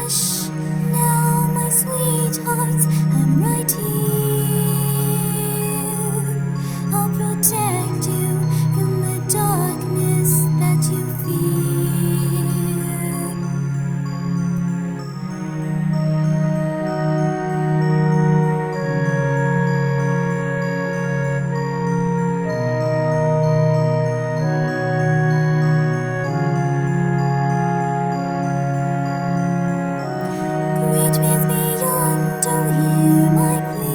Hush, now my sweetheart, I'm right here. I'll protect you from the darkness that you fear. Reach with beyond to hear my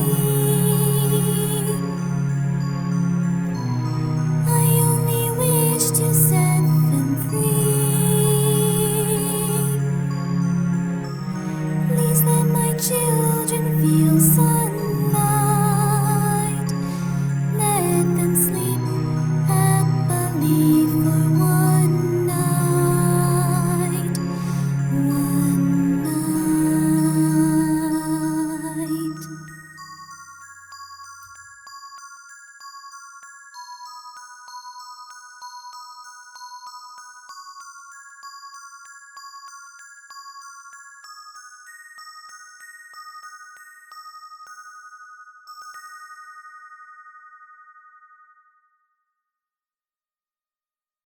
plea. I only wish to set them free. Please let my children